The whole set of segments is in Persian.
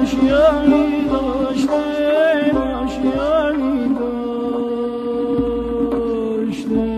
آشیانی داشتم آشیانی داشتم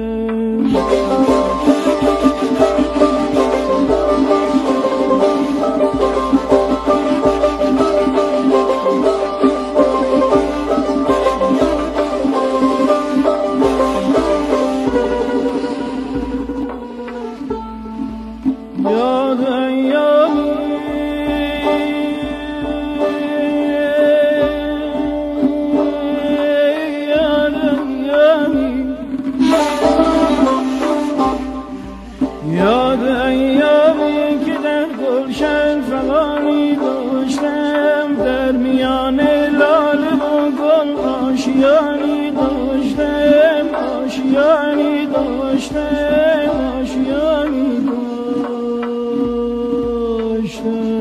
یاد ایامی که در گلشن فغانی داشتم در میان لاله و گل آشیانی داشتم آشیانی داشتم آشیانی داشتم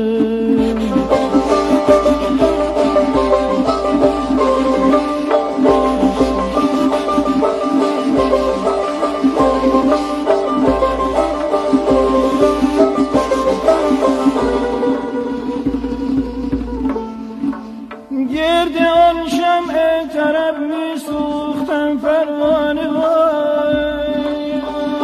گرد آن شمع طرب می سوختم پروانه وای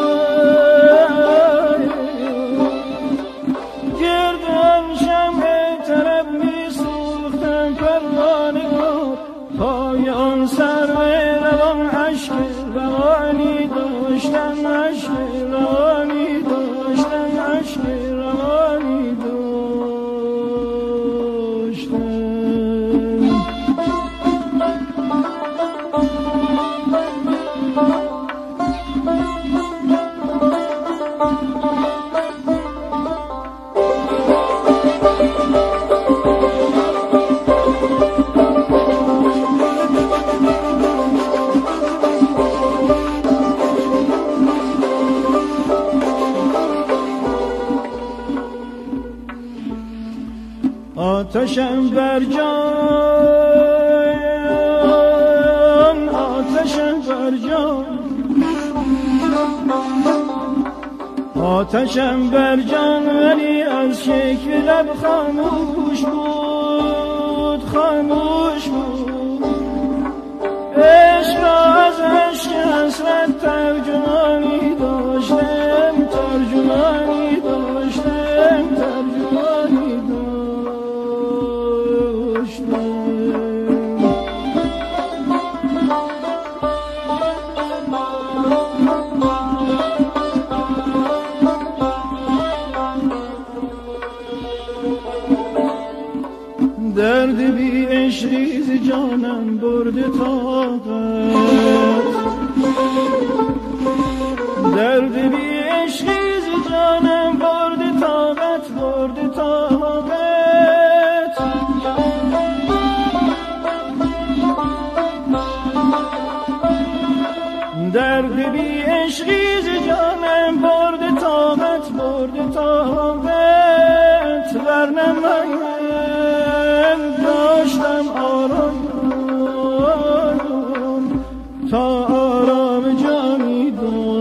گرد آن شمع طرب می سوختم پروانه وای پای آن سرو روان عشق روانی داشتم عشق روانی داشتم عشق روانی داشتم آتشم بر جان آتشم بر جان آتشم بر جان ولی از شکل لب خاموش بود خاموش بود عشق را از عشق حسرت ترجمانی داشتم ترجمانی داشتم ترجمانی داشتم درد بی عشقی ز جانم برده طاقت درد بی عشقی ز جانم برده طاقت برده طاقت درد بی عشقی ز جانم برده طاقت برده طاقت ورنه من داشتم آرام تا آرام جانی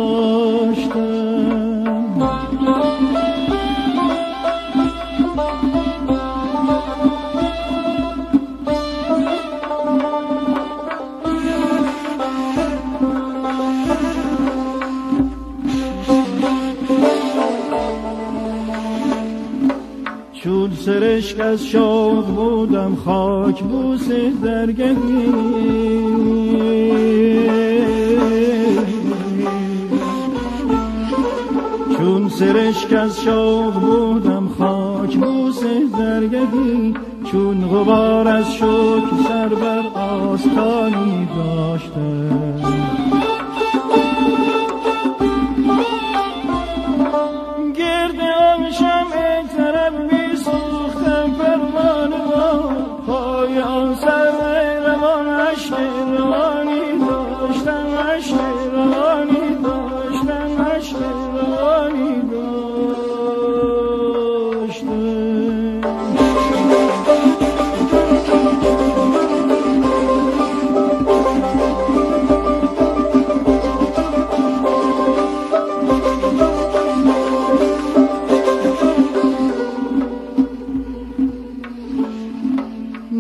داشتم چون سرشک از شوق بودم خاک بوس درگهی چون سرشک از شوق بودم خاک بوس درگهی چون غبار از شوق سر بر آستانی داشتم گرد آن شمع طرب می سوختم پروانه پای آن سرو روان عشق روانی داشتم عشق روانی داشتم عشق روانی داشتم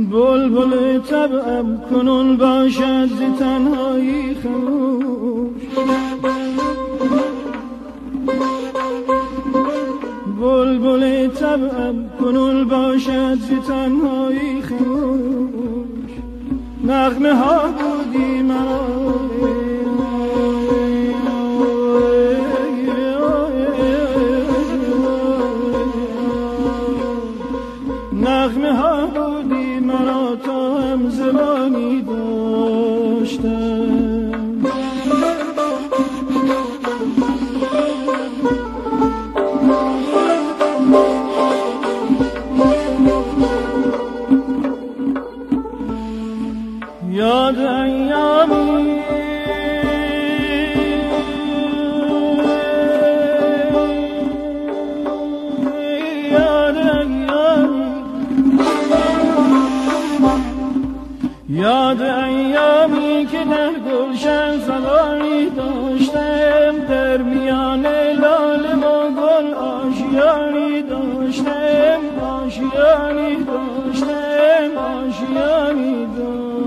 بلبل طبعم کنون باشد ز تنهایی خموش بلبل طبعم کنون باشد ز تنهایی خموش نغمه ها بودی مرا نغمه ها بودی مرا تا هم زبانی داشتم یاد ایامی یاد ایامی که در گلشن سواری داشتم در میان لاله و گل آشیانی داشتم آشیانی داشتم آشیانی داشتم